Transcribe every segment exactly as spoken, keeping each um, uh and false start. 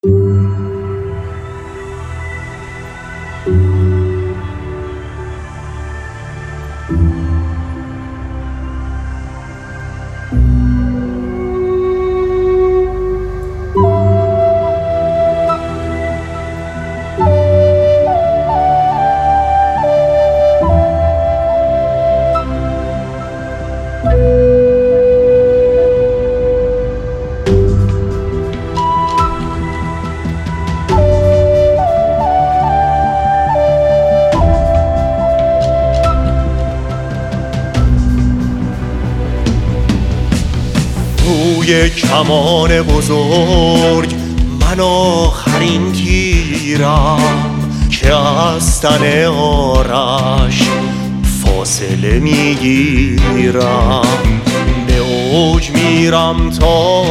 روی کمان بزرگ من آخرین تیرم که از تن آرش فاصله میگیرم. به اوج میرم تا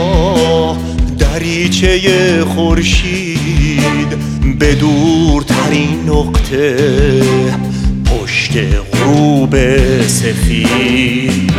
دریچه خورشید، به دورترین نقطه پشت غروب سفید.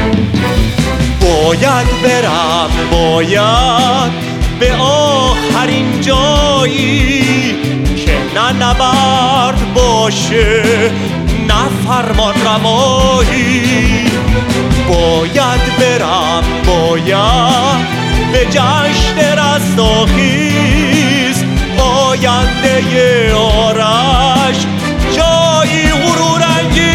باید برم، باید به آخرین جایی که نه نبرد باشه نه فرمان روایی. باید برم، باید به جشن رستاخیز، آینده آرش جایی غرور انگیز.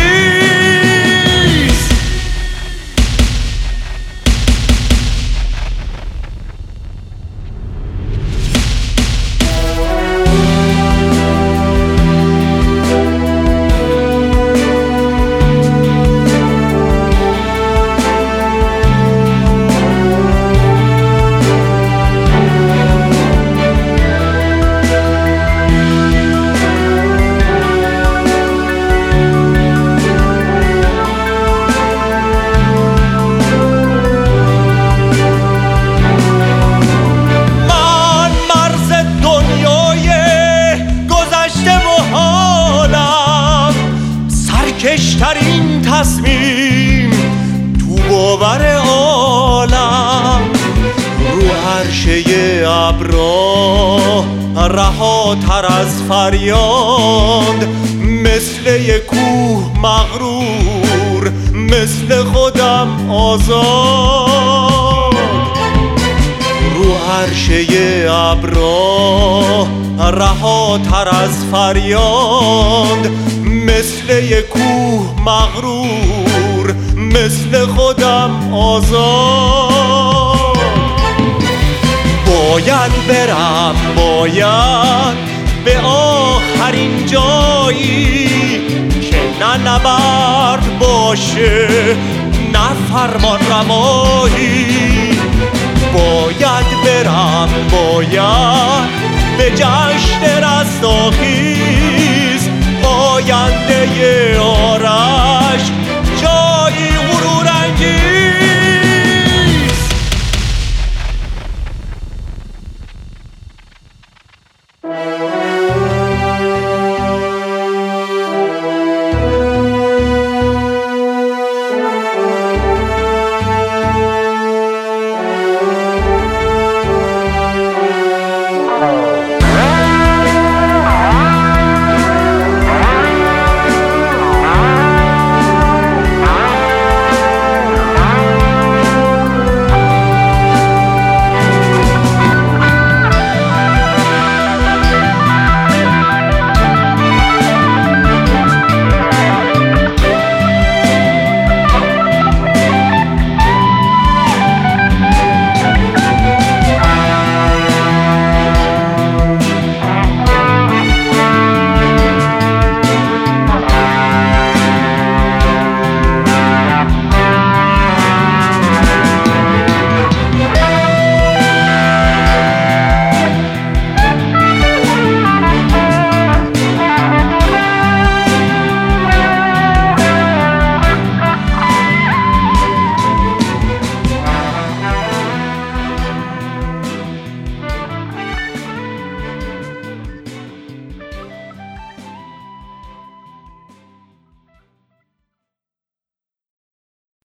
کشترین تصمیم تو باور عالم، رو عرشه ابرا رهاتر از فریاد، مثل یک کوه مغرور، مثل خودم آزاد. رو عرشه ابرا رهاتر از فریاد، مثل یک کوه مغرور، مثل خودم آزاد. باید برم، باید به آخرین جایی که نه نبرد باشه نه فرمان روایی. باید برم، باید